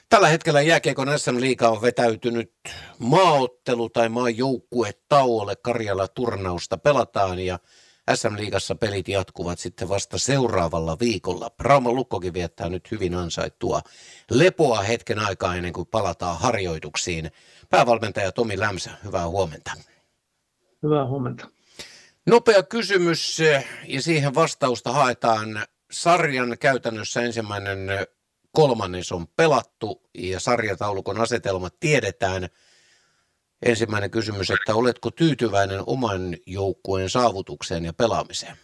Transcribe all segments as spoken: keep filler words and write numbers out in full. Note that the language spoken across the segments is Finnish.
Tällä hetkellä jääkiekon S M-liiga on vetäytynyt maaottelu- tai maajoukkuetauolle. Karjala-turnausta pelataan ja S M-liigassa pelit jatkuvat sitten vasta seuraavalla viikolla. Rauman Lukkokin viettää nyt hyvin ansaittua lepoa hetken aikaa ennen kuin palataan harjoituksiin. Päävalmentaja Tomi Lämsä, hyvää huomenta. Hyvää huomenta. Nopea kysymys ja siihen vastausta haetaan. Sarjan käytännössä ensimmäinen kolmannes on pelattu ja sarjataulukon asetelmat tiedetään. Ensimmäinen kysymys, että oletko tyytyväinen oman joukkueen saavutukseen ja pelaamiseen?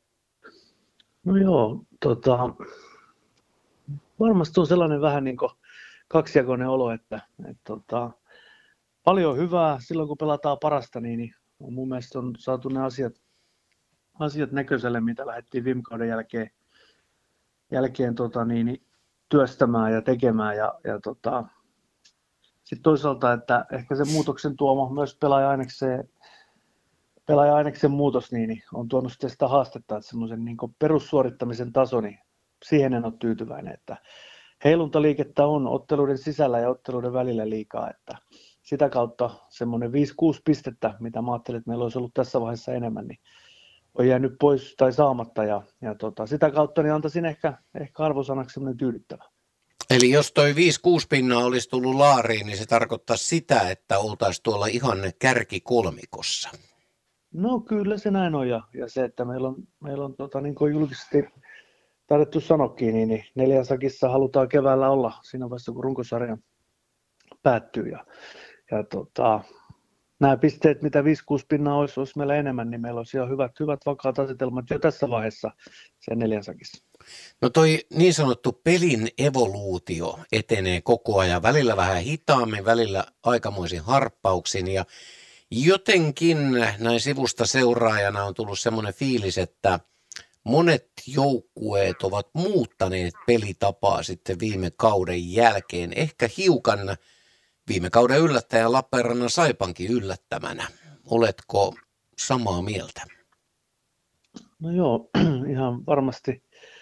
No joo, tota, varmasti on sellainen vähän niin kuin kaksijakoinen olo, että, että tota, paljon hyvää silloin kun pelataan parasta, niin, niin mun mielestä on saatu ne asiat, asiat näköiselle, mitä lähdettiin viime kauden jälkeen, jälkeen tota, niin, niin, työstämään ja tekemään. Ja, ja tota, sitten toisaalta, että ehkä se muutoksen tuoma myös pelaaja-ainekseen, pelaaja-aineksen muutos niin, niin on tuonut sitten sitä haastetta, että semmoisen niin kuin perussuorittamisen taso, niin siihen en ole tyytyväinen. Että heiluntaliikettä on otteluiden sisällä ja otteluiden välillä liikaa, että sitä kautta semmoinen viisi kuusi pistettä, mitä mä ajattelin, että meillä olisi ollut tässä vaiheessa enemmän, niin on jäänyt pois tai saamatta. Ja, ja tota, sitä kautta niin antaisin ehkä, ehkä arvosanaksi semmoinen tyydyttävä. Eli jos toi viisi kuusi pinnaa olisi tullut laariin, niin se tarkoittaa sitä, että oltaisiin tuolla ihan kärkikolmikossa. No kyllä se näin on. Ja, ja se, että meillä on, meillä on tota, niin kuin julkisesti taidettu sanokin, niin, niin neljänsakissa halutaan keväällä olla siinä vaiheessa, kun runkosarja päättyy. Ja, ja tota, nämä pisteet, mitä viisi kuusi pinnaa olisi, olisi meillä enemmän, niin meillä olisi ihan hyvät, hyvät vakaat asetelmat jo tässä vaiheessa sen neljänsakissa. No toi niin sanottu pelin evoluutio etenee koko ajan, välillä vähän hitaammin, välillä aikamoisin harppauksin ja jotenkin näin sivusta seuraajana on tullut semmoinen fiilis, että monet joukkueet ovat muuttaneet pelitapaa sitten viime kauden jälkeen, ehkä hiukan viime kauden yllättäjän Lappeenrannan Saipankin yllättämänä. Oletko samaa mieltä? No joo, ihan varmasti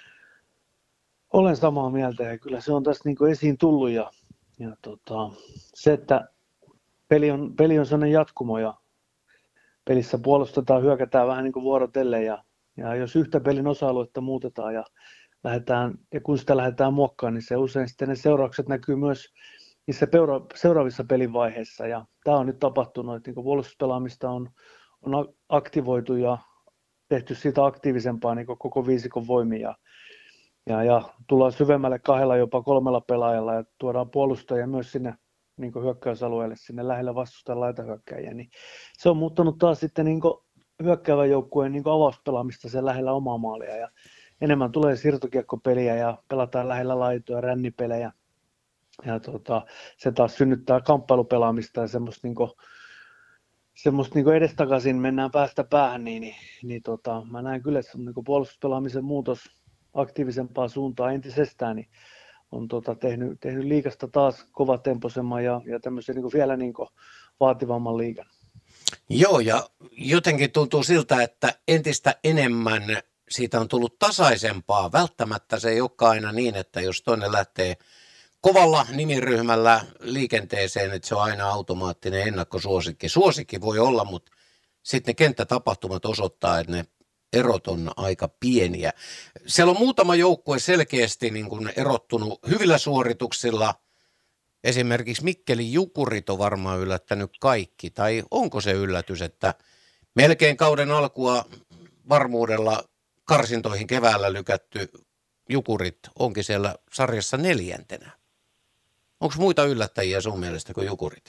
olen samaa mieltä ja kyllä se on tässä niin kuin esiin tullut ja, ja tota, se, että peli on, peli on sellainen jatkumo ja pelissä puolustetaan, hyökätään vähän niin kuin vuorotellen ja, ja jos yhtä pelin osa-aluetta muutetaan ja, lähdetään, ja kun sitä lähdetään muokkaamaan, niin se usein sitten ne seuraukset näkyy myös niissä peura, seuraavissa pelivaiheissa ja tämä on nyt tapahtunut, että niin kuin puolustuspelaamista on, on aktivoitu ja tehty siitä aktiivisempaa niin kuin koko viisikon voimin ja Ja, ja tullaan syvemmälle kahdella, jopa kolmella pelaajalla ja tuodaan puolustajia myös sinne niin hyökkäysalueelle, sinne lähellä vastustajan laitahyökkäjiä. Niin se on muuttanut taas sitten niin hyökkäävän joukkueen niin avauspelaamista sen lähellä omaa maalia. Ja enemmän tulee siirtokiekkopeliä ja pelataan lähellä laitoja, rännipelejä. Ja tota, se taas synnyttää kamppailupelaamista ja semmoista, niin kuin, semmoista niin edestakaisin mennään päästä päähän. Niin, niin, niin tota, mä näen kyllä, että niin puolustuspelaamisen muutos aktiivisempaan suuntaan entisestään, niin on tota, tehnyt, tehnyt liigasta taas kovatempoisemman ja, ja tämmöisen niin vielä niin vaativamman liigan. Joo, ja jotenkin tuntuu siltä, että entistä enemmän siitä on tullut tasaisempaa. Välttämättä se ei olekaan aina niin, että jos toinen lähtee kovalla nimiryhmällä liikenteeseen, että se on aina automaattinen ennakkosuosikki. Suosikki voi olla, mutta sitten ne kenttätapahtumat osoittaa, että ne erot on aika pieniä. Siellä on muutama joukkue selkeästi niin kuin erottunut hyvillä suorituksilla. Esimerkiksi Mikkelin Jukurit on varmaan yllättänyt kaikki. Tai onko se yllätys, että melkein kauden alkua varmuudella karsintoihin keväällä lykätty Jukurit onkin siellä sarjassa neljäntenä? Onko muita yllättäjiä sun mielestä kuin Jukurit?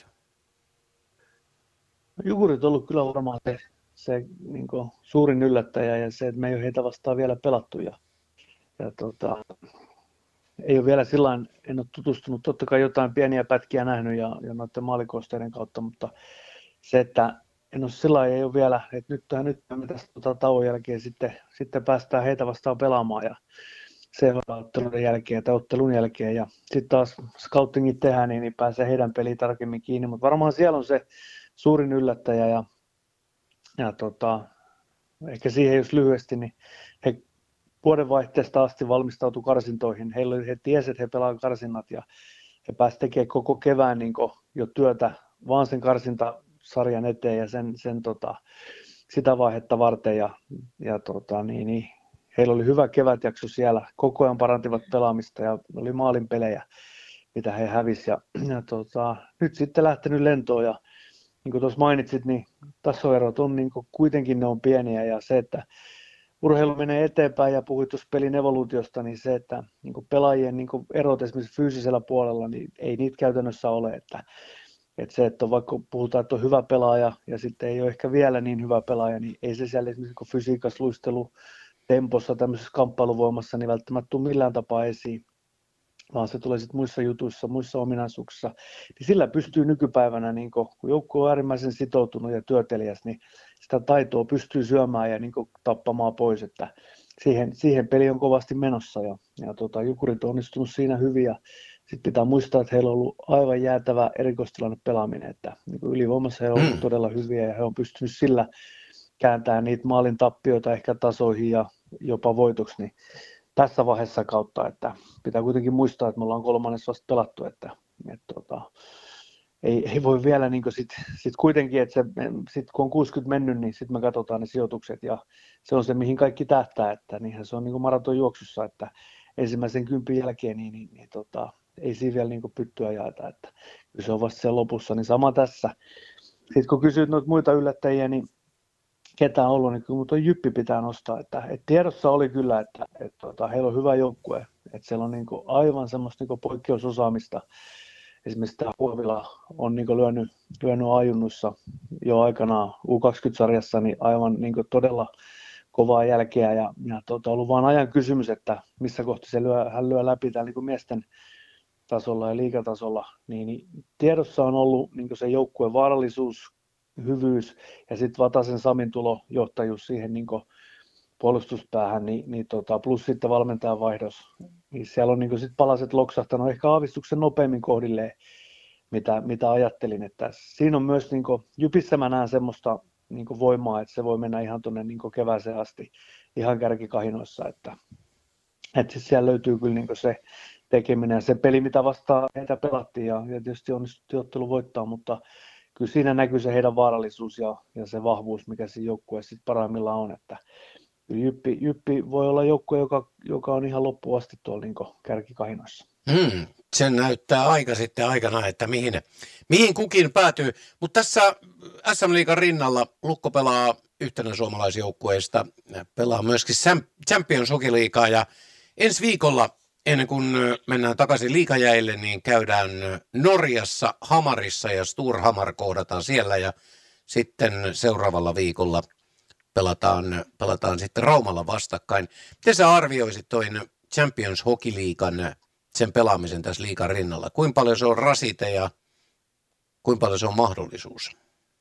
Jukurit on ollut kyllä varmaan se. se niin kuin, suurin yllättäjä ja se, että me ei ole heitä vastaan vielä pelattu. Ja, ja tota, ei ole vielä sillain, en ole tutustunut, totta kai jotain pieniä pätkiä nähnyt ja, ja noiden maalikosteiden kautta, mutta se, että en ole sillain, ei ole vielä, että nyt, nyt me tästä tota, tauon jälkeen sitten, sitten päästään heitä vastaan pelaamaan ja seuraavan ottelun jälkeen tai ottelun jälkeen ja sitten taas scoutingit tehdään, niin, niin pääsee heidän peliin tarkemmin kiinni, mutta varmaan siellä on se suurin yllättäjä ja Ja tota, ehkä siihen jos lyhyesti, niin he vuodenvaihteesta asti valmistautuivat karsintoihin. Heillä, he tiesivät, että he pelaavat karsinnat ja he pääsivät tekemään koko kevään niin jo työtä vaan sen karsintasarjan eteen ja sen, sen tota, sitä vaihetta varten. Ja, ja tota, niin, niin, heillä oli hyvä kevätjakso siellä, koko ajan parantivat pelaamista ja oli maalin pelejä, mitä he hävisivät. Ja, ja tota, nyt sitten lähtenyt lentoon ja niin kuin tuossa mainitsit, niin tasoerot on niin kuin, kuitenkin ne on pieniä ja se, että urheilu menee eteenpäin ja puhuit tuossa pelin evoluutiosta, niin se, että niin kuin pelaajien niin kuin erot esimerkiksi fyysisellä puolella, niin ei niitä käytännössä ole. Että, että se, että on, vaikka puhutaan, että on hyvä pelaaja ja sitten ei ole ehkä vielä niin hyvä pelaaja, niin ei se siellä esimerkiksi niin fysiikassa, luistelu, tempossa, tämmöisessä kamppailuvoimassa, niin välttämättä tule millään tapaa esiin, vaan se tulee sitten muissa jutuissa, muissa ominaisuuksissa. Niin sillä pystyy nykypäivänä, niin kun joukko on äärimmäisen sitoutunut ja työtelijäs, niin sitä taitoa pystyy syömään ja niin tappamaan pois, että siihen, siihen peli on kovasti menossa ja, ja tota, Jukurit on onnistunut siinä hyvin ja sitten pitää muistaa, että heillä on ollut aivan jäätävä erikoistilanne pelaaminen, että niin ylivoimassa he on ollut mm. todella hyviä ja he on pystynyt sillä kääntämään niitä maalin tappioita ehkä tasoihin ja jopa voitoksi, niin tässä vaiheessa kautta, että pitää kuitenkin muistaa, että me ollaan kolmannes vasta pelattu, että, että tota, ei, ei voi vielä niin sit, sit kuitenkin, että se, sit kun on kuusikymmentä mennyt, niin sitten me katsotaan ne sijoitukset ja se on se, mihin kaikki tähtää, että niinhän se on niin maratonjuoksussa, että ensimmäisen kympin jälkeen niin, niin, niin tota, ei siinä vielä niin pyttyä jaeta, että se on vasta siellä lopussa, niin sama tässä. Sitten kun kysyt noita muita yllättäjiä, niin ketä on ollut, niin kyllä tuo Jyppi pitää nostaa, että, että tiedossa oli kyllä, että, että, että, että heillä on hyvä joukkue, että siellä on niin kuin aivan semmoista niin kuin poikkeusosaamista. Esimerkiksi tämä Huovila on niin kuin lyönyt, lyönyt ajunnussa jo aikanaan U kaksikymmentä-sarjassa niin aivan niin kuin todella kovaa jälkeä ja, ja tuota, ollut vain ajan kysymys, että missä kohti se lyö, hän lyö läpi täällä niin kuin miesten tasolla ja liigatasolla, niin, niin tiedossa on ollut niin kuin se joukkueen vaarallisuus, hyvyys ja sitten Vatasen Samin tulo johtajuus siihen niin puolustuspäähän, niin, niin tota, plus sitten valmentajan vaihdos. Niin siellä on niin sit palaset loksahtanut ehkä aavistuksen nopeammin kohdilleen, mitä, mitä ajattelin. Että siinä on myös, niin kuin, Jypissä mä näen semmoista niin voimaa, että se voi mennä ihan tuonne niin kevääseen asti ihan kärkikahinoissa. Että, että siis siellä löytyy kyllä niin se tekeminen ja se peli, mitä vastaan heitä pelattiin ja, ja tietysti onnistuttiin ottelu voittaa, mutta kyllä siinä näkyy se heidän vaarallisuus ja, ja se vahvuus, mikä siinä joukkueessa sitten parhaimmillaan on, että Jyppi, Jyppi voi olla joukkue, joka, joka on ihan loppuun asti tuolla niin kärkikahinoissa. Hmm, sen näyttää aika sitten aikana, että mihin, mihin kukin päätyy. Mutta tässä S M-liigan rinnalla Lukko pelaa yhtenä suomalaisjoukkueista, pelaa myöskin Champions Hockey-liigaa ja ensi viikolla ennen kuin mennään takaisin liigajäille, niin käydään Norjassa Hamarissa ja Storhamar kohdataan siellä ja sitten seuraavalla viikolla pelataan, pelataan sitten Raumalla vastakkain. Miten sä arvioisit toin Champions Hockey-liigan, sen pelaamisen tässä liigan rinnalla? Kuinka paljon se on rasite ja kuinka paljon se on mahdollisuus?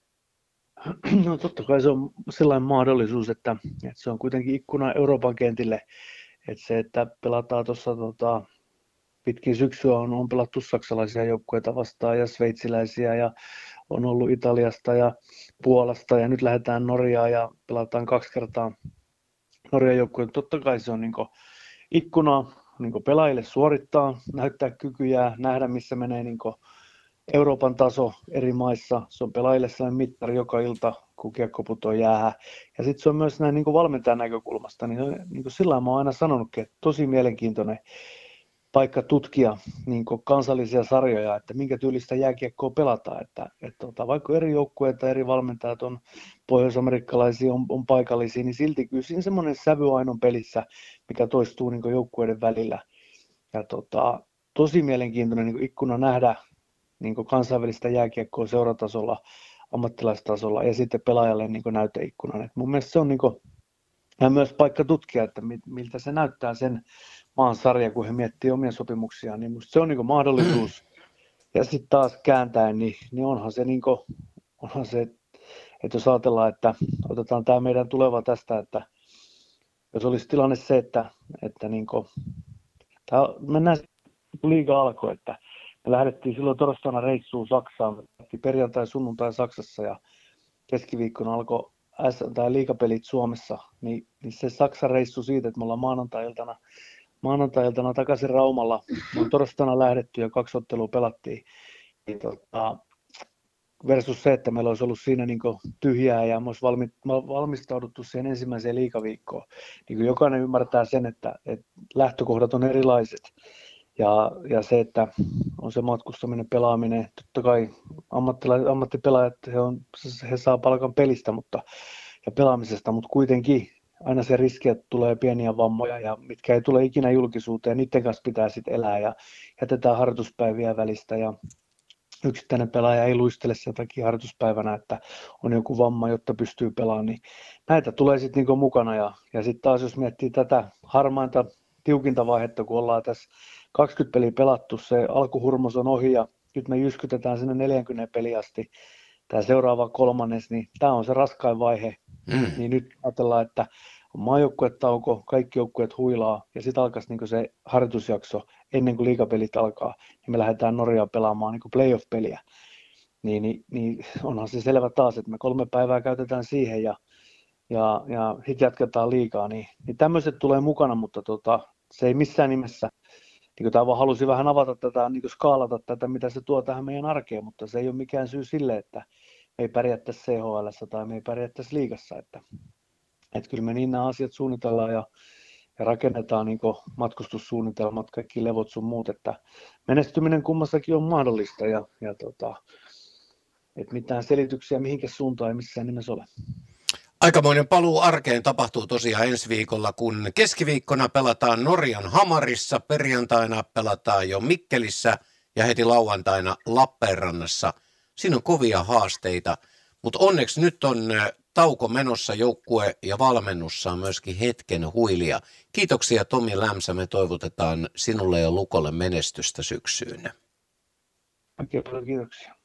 No totta kai se on sellainen mahdollisuus, että, että se on kuitenkin ikkuna Euroopan kentille. Että se, että pelataan tuossa tota, pitkin syksyä on, on pelattu saksalaisia joukkueita vastaan ja sveitsiläisiä ja on ollut Italiasta ja Puolasta ja nyt lähdetään Norjaan ja pelataan kaksi kertaa Norjan joukkueita. Totta kai se on niin kuin ikkuna niin kuin pelaajille suorittaa, näyttää kykyjä, nähdä missä menee niin kuin Euroopan taso eri maissa. Se on pelaajille sellainen mittari joka ilta, kun kiekko putoo jäähän. Ja sitten se on myös näin niin kuin valmentajan näkökulmasta, niin, niin kuin sillä mä oon aina sanonutkin, että tosi mielenkiintoinen paikka tutkia niin kuin kansallisia sarjoja, että minkä tyylistä jääkiekkoa pelataan. Että, että, että vaikka eri joukkueita, eri valmentajat on pohjois-amerikkalaisia, on, on paikallisia, niin silti kyllä siinä semmoinen sävy aina on pelissä, mikä toistuu niin kuin joukkueiden välillä. Ja tota, tosi mielenkiintoinen niin kuin ikkuna nähdä niin kuin kansainvälistä jääkiekkoa seuratasolla, ammattilaistasolla ja sitten pelaajalle niin kuin näyteikkunan. Et mun mielestä se on niin kuin, ja myös paikka tutkia, että miltä se näyttää sen maan sarja, kun he miettii omia sopimuksiaan, niin musta se on niin kuin mahdollisuus. Ja sitten taas kääntäen, niin, niin onhan se, niin kuin, onhan se, että jos ajatellaan, että otetaan tämä meidän tuleva tästä, että jos olisi tilanne se, että, että niin kuin, tämä, mennään liiga alkoi, että me lähdettiin silloin torstaina reissuun Saksaan, perjantai sunnuntai Saksassa ja keskiviikkona alkoi S- tai liigapelit Suomessa, niin, niin se Saksan reissu siitä, että me ollaan maanantai-iltana maanantai-iltana takaisin Raumalla. Me on torstaina lähdetty ja kaksi ottelua pelattiin. Niin, tota, versus se, että meillä olisi ollut siinä niin tyhjää ja me olisi valmi, valmistauduttu siihen ensimmäiseen liigaviikkoon. Niin jokainen ymmärtää sen, että, että lähtökohdat on erilaiset. Ja, ja se, että on se matkustaminen, pelaaminen, totta kai ammattipelaajat, he, on, he saa palkan pelistä mutta, ja pelaamisesta, mutta kuitenkin aina se riski, että tulee pieniä vammoja, ja mitkä ei tule ikinä julkisuuteen, niiden kanssa pitää sitten elää, ja jätetään harjoituspäiviä välistä, ja yksittäinen pelaaja ei luistele sen takia harjoituspäivänä, että on joku vamma, jotta pystyy pelaamaan, niin näitä tulee sitten niinku mukana, ja, ja sitten taas jos miettii tätä harmainta, tiukinta vaihetta, kun ollaan tässä kaksikymmentä peliä pelattu, se alkuhurmos on ohi, ja nyt me jyskytetään sinne neljäkymmentä peliä asti, tämä seuraava kolmannes, niin tämä on se raskain vaihe, mm. niin nyt ajatellaan, että on maajoukkuetauko, kaikki joukkueet huilaa, ja sitten alkaisi niin se harjoitusjakso ennen kuin liigapelit alkaa, niin me lähdetään Norjaan pelaamaan niin playoff-peliä. Niin, niin, niin onhan se selvä taas, että me kolme päivää käytetään siihen, ja, ja, ja sitten jatketaan liigaa, niin, niin tämmöiset tulee mukana, mutta tota, se ei missään nimessä, niin tämä vaan halusin vähän avata tätä, niin skaalata tätä, mitä se tuo tähän meidän arkeen, mutta se ei ole mikään syy sille, että me ei pärjättäisi C H L:ssä tai me ei pärjättäisi liigassa, että Että kyllä me niin nämä asiat suunnitellaan ja, ja rakennetaan niin matkustussuunnitelmat, kaikki levot sun muut, että menestyminen kummassakin on mahdollista ja, ja tota, että mitään selityksiä mihinkä suuntaan ei missään nimessä ole. Aikamoinen paluu arkeen tapahtuu tosiaan ensi viikolla, kun keskiviikkona pelataan Norjan Hamarissa, perjantaina pelataan jo Mikkelissä ja heti lauantaina Lappeenrannassa. Siinä on kovia haasteita, mutta onneksi nyt on tauko menossa, joukkue ja valmennus saa myöskin hetken huilia. Kiitoksia Tomi Lämsä, me toivotetaan sinulle ja Lukolle menestystä syksyyn. Oikein paljon kiitoksia.